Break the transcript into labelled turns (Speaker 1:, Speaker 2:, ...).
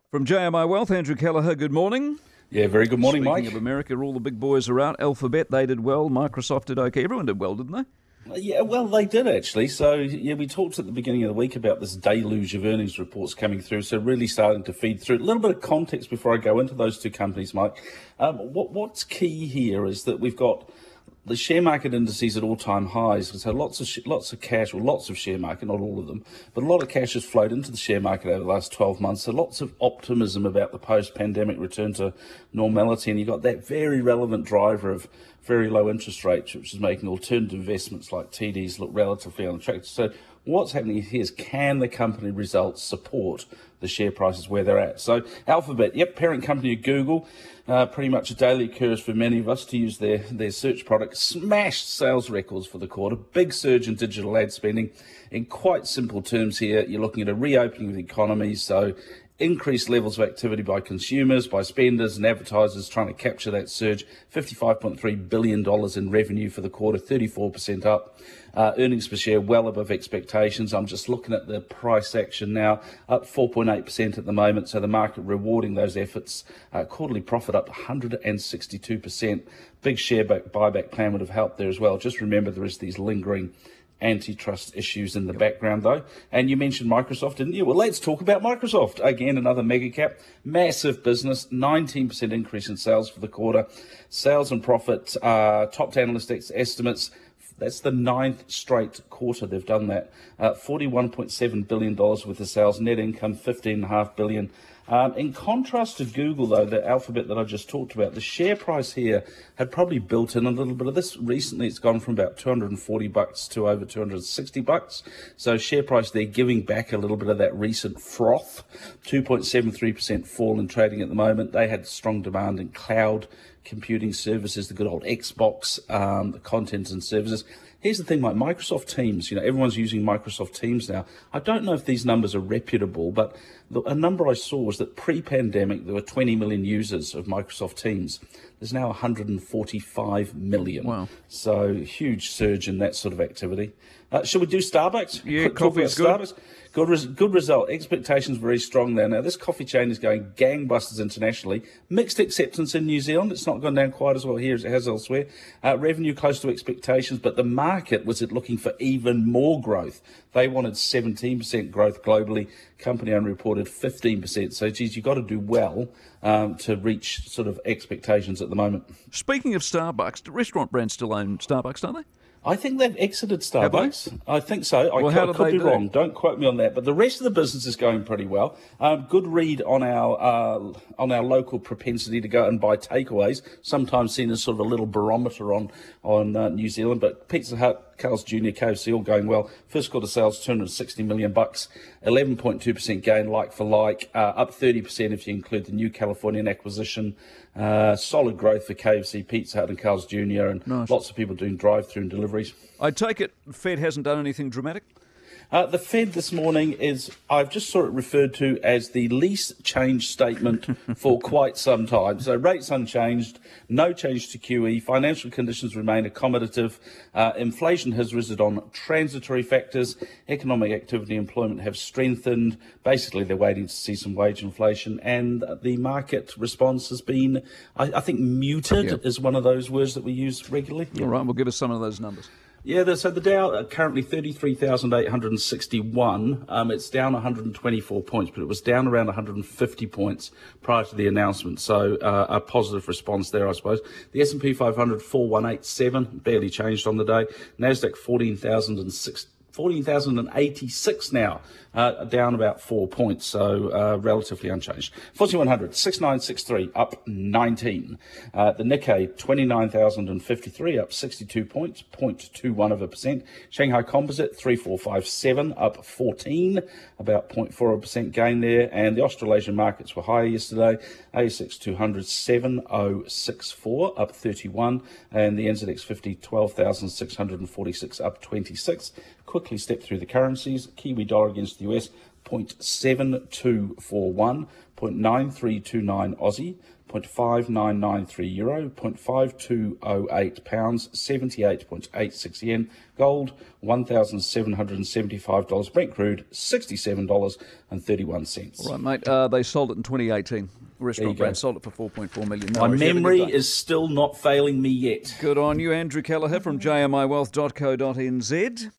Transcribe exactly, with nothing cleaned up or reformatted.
Speaker 1: From J M I Wealth, Andrew Kelleher, good morning.
Speaker 2: Yeah, very good morning,
Speaker 1: Speaking
Speaker 2: Mike.
Speaker 1: of America, all the big boys are out. Alphabet, they did well. Microsoft did okay. Everyone did well, didn't they?
Speaker 2: Yeah, well, they did actually. So, yeah, we talked at the beginning of the week about this deluge of earnings reports coming through. So, really starting to feed through. A little bit of context before I go into those two companies, Mike. Um, what, what's key here is that we've got the share market indices at all-time highs. So lots of sh- lots of cash, or lots of share market, not all of them, but a lot of cash has flowed into the share market over the last twelve months. So lots of optimism about the post-pandemic return to normality. And you've got that very relevant driver of very low interest rates, which is making alternative investments like T Ds look relatively unattractive. So what's happening here is, can the company results support the share prices where they're at? So Alphabet, yep, parent company of Google, uh, pretty much a daily occurrence for many of us to use their, their search product, smashed sales records for the quarter, big surge in digital ad spending. In quite simple terms here, you're looking at a reopening of the economy, so increased levels of activity by consumers, by spenders and advertisers trying to capture that surge. fifty-five point three billion dollars in revenue for the quarter, thirty-four percent up. Uh, earnings per share well above expectations. I'm just looking at the price action now, up four point eight percent at the moment, so the market rewarding those efforts. Uh, quarterly profit up one hundred sixty-two percent. Big share buyback plan would have helped there as well. Just remember, there is these lingering antitrust issues in the background, though. And you mentioned Microsoft, didn't you? Well, let's talk about Microsoft. Again, another mega cap, massive business, nineteen percent increase in sales for the quarter. Sales and profit, uh, top analyst estimates, that's the ninth straight quarter they've done that. Uh, forty-one point seven billion dollars worth of sales, net income fifteen point five billion dollars. Um, in contrast to Google, though, the Alphabet that I just talked about, the share price here had probably built in a little bit of this. Recently, it's gone from about two hundred forty bucks to over two hundred sixty bucks. So share price there giving back a little bit of that recent froth. two point seven three percent fall in trading at the moment. They had strong demand in cloud computing services, the good old Xbox, um, the content and services. Here's the thing, like Microsoft Teams, you know, everyone's using Microsoft Teams now. I don't know if these numbers are reputable, but the, a number I saw was that pre-pandemic, there were twenty million users of Microsoft Teams. There's now one hundred forty-five million.
Speaker 1: Wow.
Speaker 2: So huge surge in that sort of activity. Uh, shall we do Starbucks?
Speaker 1: Yeah,
Speaker 2: Quick talk
Speaker 1: coffee's
Speaker 2: about
Speaker 1: good.
Speaker 2: Starbucks. Good, res- good result. Expectations very strong there. Now, this coffee chain is going gangbusters internationally. Mixed acceptance in New Zealand. It's not gone down quite as well here as it has elsewhere. Uh, revenue close to expectations, but the market was looking for even more growth. They wanted seventeen percent growth globally. Company only reported fifteen percent. So, geez, you've got to do well um, to reach sort of expectations at the moment.
Speaker 1: Speaking of Starbucks, the restaurant brands still own Starbucks, don't they?
Speaker 2: I think they've exited
Speaker 1: Have they?
Speaker 2: Starbucks. I think so. I,
Speaker 1: Well,
Speaker 2: c-
Speaker 1: how
Speaker 2: I
Speaker 1: did
Speaker 2: could
Speaker 1: they
Speaker 2: be
Speaker 1: do?
Speaker 2: wrong. Don't quote me on that. But the rest of the business is going pretty well. Um, good read on our uh, on our local propensity to go and buy takeaways. Sometimes seen as sort of a little barometer on on uh, New Zealand. But Pizza Hut, Carl's Junior, K F C all going well. First quarter sales two hundred sixty million bucks, eleven point two percent gain like for like, uh, up thirty percent if you include the new Californian acquisition. Uh, solid growth for K F C, Pizza Hut, and Carl's Junior, and
Speaker 1: Nice.
Speaker 2: lots of people doing drive-through and deliveries.
Speaker 1: I take it Fed hasn't done anything dramatic?
Speaker 2: Uh, the Fed this morning is, I've just saw it referred to as the least change statement for quite some time. So rates unchanged, no change to Q E, financial conditions remain accommodative, uh, inflation has risen on transitory factors, economic activity and employment have strengthened. Basically, they're waiting to see some wage inflation, and the market response has been, I, I think, muted
Speaker 1: Yeah.
Speaker 2: is one of those words that we use regularly.
Speaker 1: All right, well, give us some of those numbers.
Speaker 2: Yeah, the, so the Dow uh, currently thirty-three thousand eight hundred sixty-one. Um, it's down one hundred twenty-four points, but it was down around one hundred fifty points prior to the announcement. So uh, a positive response there, I suppose. The S and P five hundred, four one eight seven, barely changed on the day. NASDAQ fourteen thousand six. fourteen thousand eighty-six now, uh, down about four points, so uh, relatively unchanged. FTSE one hundred, six nine six three, up nineteen. Uh, the Nikkei, twenty-nine thousand fifty-three, up sixty-two points, zero point two one of a percent. Shanghai Composite, three four five seven, up fourteen, about zero point four of a percent gain there. And the Australasian markets were higher yesterday. A S X two hundred, seven oh six four, up thirty-one. And the N Z X fifty, twelve thousand six hundred forty-six, up twenty-six. Quickly step through the currencies. Kiwi dollar against the U S, point seven two four one, point nine three two nine Aussie, point five nine nine three euro, point five two oh eight pounds, seventy-eight point eight six yen, gold one thousand seven hundred seventy-five dollars, Brent crude sixty-seven dollars and thirty-one cents.
Speaker 1: All right, mate. Uh, they sold it in twenty eighteen. Restaurant
Speaker 2: go.
Speaker 1: Brand sold it for four point four million. No
Speaker 2: My
Speaker 1: worries. Have a good
Speaker 2: memory
Speaker 1: day.
Speaker 2: is still not failing me yet.
Speaker 1: Good on you, Andrew Kelleher from j m i wealth dot co dot n z.